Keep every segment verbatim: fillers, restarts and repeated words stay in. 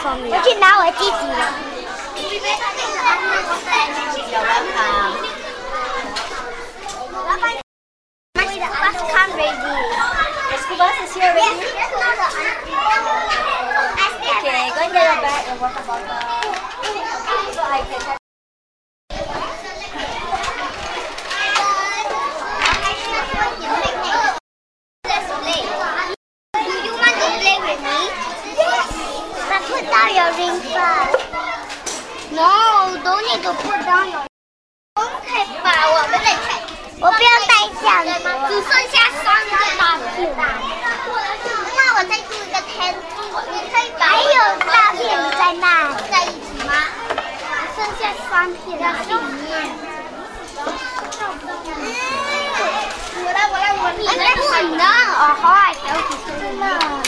for me. 我去拿我弟弟了。 You're welcome. My school bus come ready. The school bus is here already? Okay, go and get your bag and water bottle. So I can Put down your ring first. No, don't need to put down your. 可以吧？我们得看。我不要带相机，只剩下三个大片。那我再做一个天柱，你可以把。还有大片在那在一起吗？剩下三片在里面。我来，我来，我你来不能哦，好啊，小姐姐了。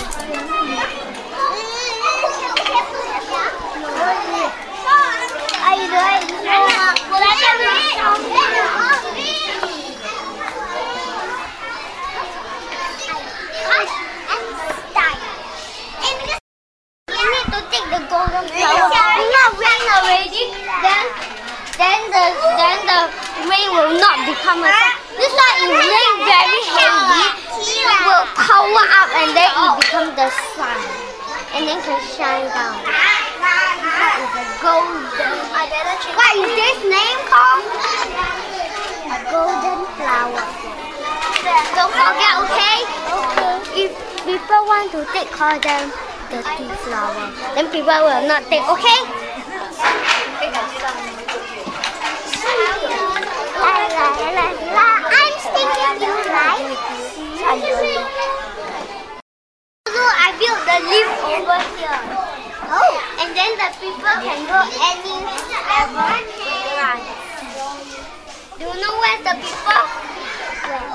哎对，我来这里。You need to take the golden flower. It's not rain already. Then, then the then the rain will not become a sun. This one is rain very heavy. It will power up and then it becomes the sun, and then can shine down. That is a golden. What is this name called? A golden flower. Don't forget, okay? Okay. If people want to take, call them dirty flower. Then people will not take, okay? I'm sticking you, right? Look, I built the leaf over here. Oh, and then the people can go any level they want. Do you know where's the people? Where?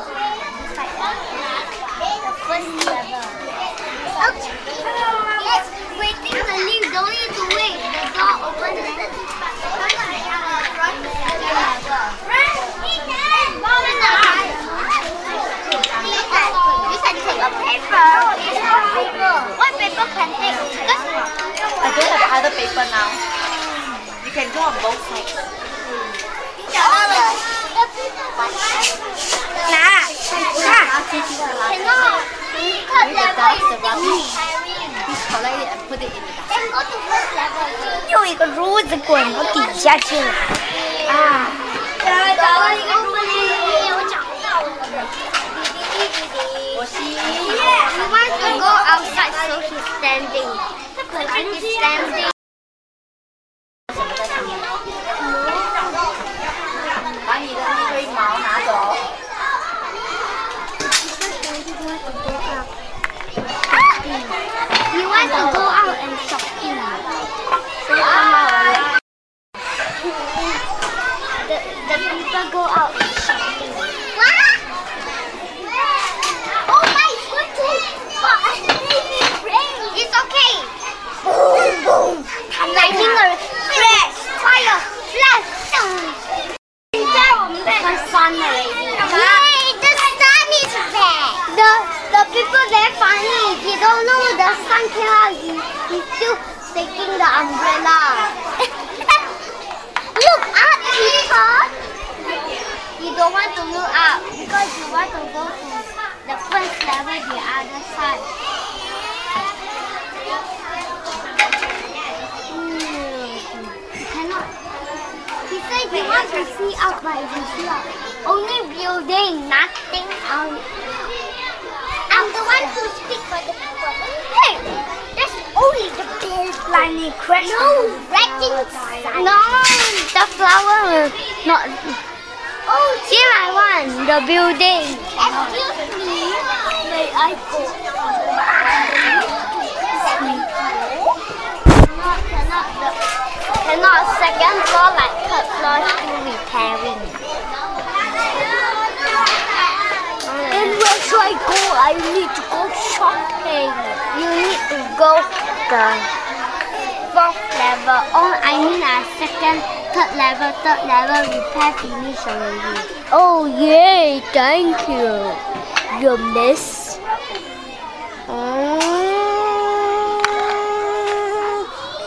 The first level. Okay. Yes, waiting the leaf. Don't need to wait. The door opens. You can take a paper. What paper can take? I don't have other paper now. You can go on both sides. Nah, cannot. Maybe the dust, the rubbish. Please collect it and put it in the basket. Go to first level. 又一个珠子滚到底下去了。啊！找到一个珠子，我找到了。 我吸。 He wants to go outside, so he's standing. He's standing. 把你的那堆毛拿走。 He wants to go out and shopping. So come out. The, the people go out and shopping. What? Oh my goodness! It's okay. Boom, boom. Lightning or flash, fire, flash. The sun already. Yay! The sun is back. The the people very funny. He don't know the sun came out. He, he's still taking the umbrella. Look up, people. You don't want to look up because you want to go to the first level, the other side. You cannot. He said he wants to see out, but he see out. Only building, nothing out. I'm the one who speak for the people. Hey, that's only the big lightning crash. No, right inside. No, the flower will not. Oh, here I want the building. Excuse me. May I go? Cannot, cannot. The, cannot. Second floor like third floor still repairing. And where should I go? I need to go shopping. You need to go the fourth level. Oh, I mean a second, third level, third level repair finish already. Oh yay! Thank you. You miss. Oh.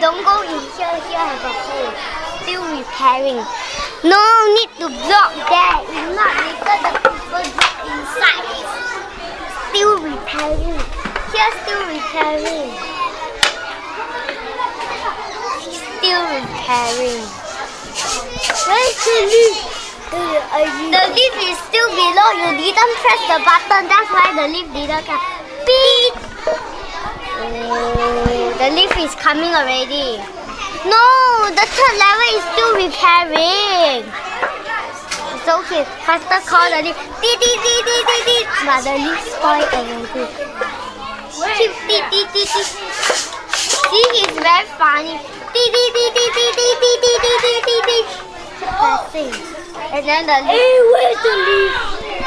don't go in here. Here have a hole. Still repairing. No need to block that. If not, later the people drop inside. Still repairing. Here still repairing. Still repairing. Where's the lift? The lift is still below. You didn't press the button. That's why the lift didn't come. Beep. Oh, the lift is coming already. No, the third level is still repairing. It's okay. Faster call the lift. Dee dee dee dee dee dee. But the lift spoiled already. Keep dee dee dee dee. See, he's very funny. Dee dee dee dee dee dee dee dee dee dee dee dee. Pressing. And then the lift. Hey, where's the lift?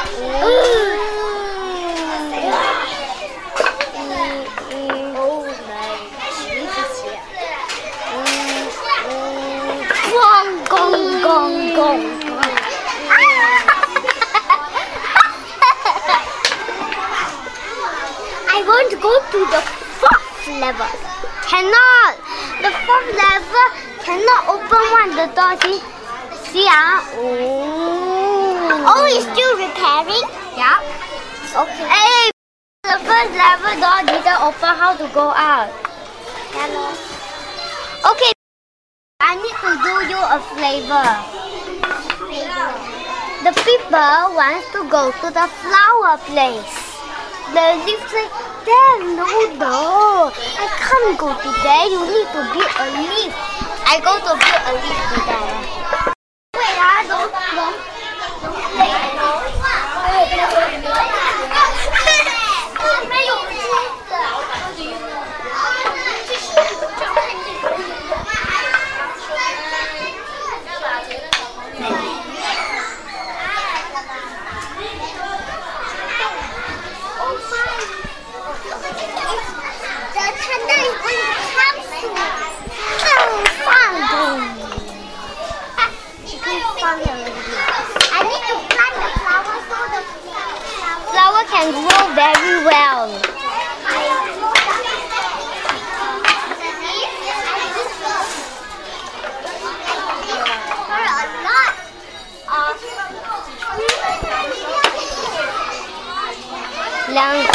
Oh my. Lift is here. Gong gong gong gong. I want to go to the fourth level. Cannot. The fourth level cannot open one the door. See, see ah. Oh. Oh, it's still repairing. Yeah. Okay. Hey, the first level door didn't open. How to go out? Hello. Okay. I need to do you a flavor. The people want to go to the flower place. The lift says, there, no door. I can't go to there. You need to build a lift. I go to build a lift to there. Wait, ah, don't, don't, don't play. Flower can grow very well. Lang.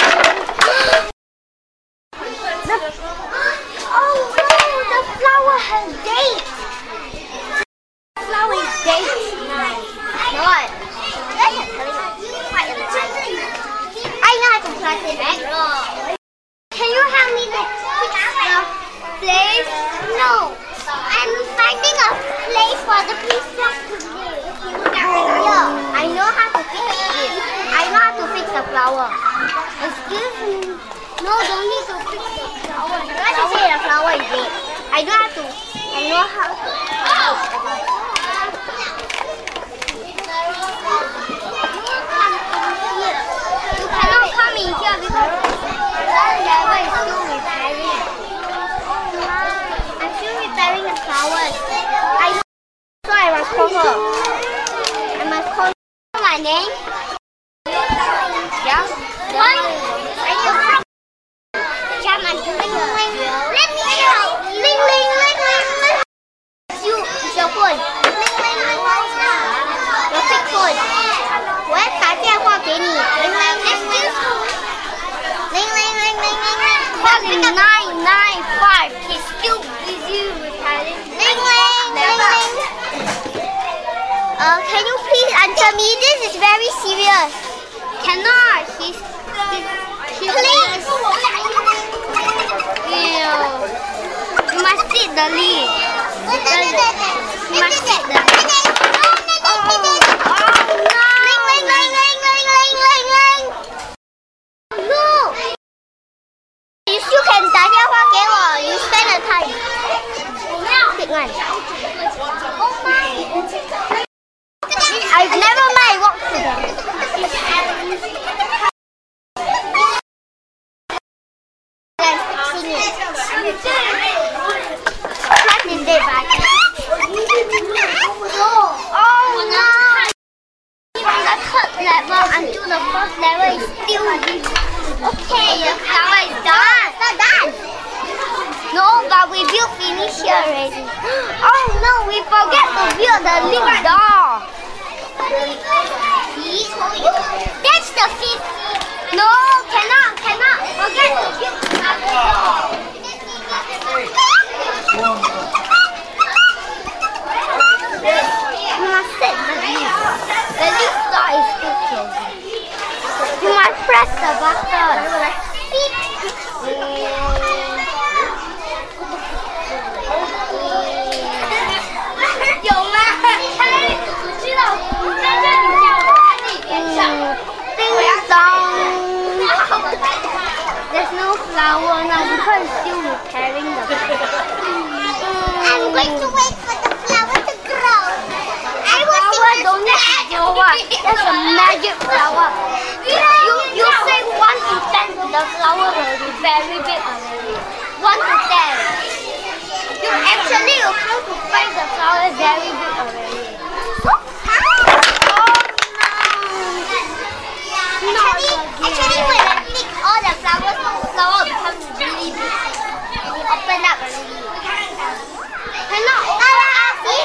The, oh no, the flower has dates. Flower is dates. What? I know how to plant it back. Can you help me to fix the place? No. I'm finding a place for the pizza to live. Yeah, I know how to fix it. I know how to fix the flower. Excuse me. No, don't need to fix the flower. Why did you say the flower is dead? I know how to. I know how to. You cannot come in here because that level is still repairing. I'm still repairing the flowers. I know, so I must call her. I must call my name. Yeah. What? Yeah, my ling ling. Let me help. Ling ling ling ling ling. It's you. It's your phone. Ling ling ling ling. Your fake phone. 我要打电话给你。铃铃铃铃。铃铃铃铃铃铃。Calling nine nine five. He's still busy repairing. 铃铃铃铃。Uh, can you please answer me? This is very serious. Cannot. He's. he's please. Ew. You must sit the lead. You must sit the lead. Oh, oh no. No. You still can 打电话给我. You spend the time. Pick one. I never mind. Walk to them. I'm fixing it. What is it back? Oh no. From the third level until the fourth level is still okay, the flower is done. It's not done. No, but we built finish here already. Oh no, we forget to build the lip door. That's the fifth. No, cannot, cannot. Forget to build the door. You must set the lip. The lip door is too crazy. You must press the button. Beep. 有吗？我知道，你在这里叫我在那边上。Ding dong. There's no flower now because it's still repairing the I'm going to wait for the flower to grow. I will flower don't need to grow up. That's a magic flower. You you say one to ten, the flower will be very big already. One to ten. You actually you come to find the flower very big already. Oh no! Actually, actually when I pick all the flowers, the flower becomes really big. And it open up already. Cannot open up. See?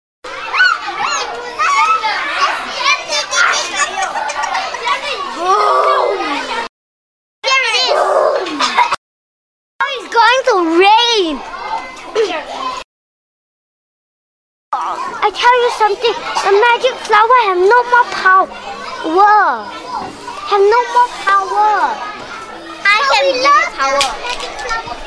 There it is. Now it's going to rain. I tell you something, the magic flower have no more power. Have no more power. I have magic power.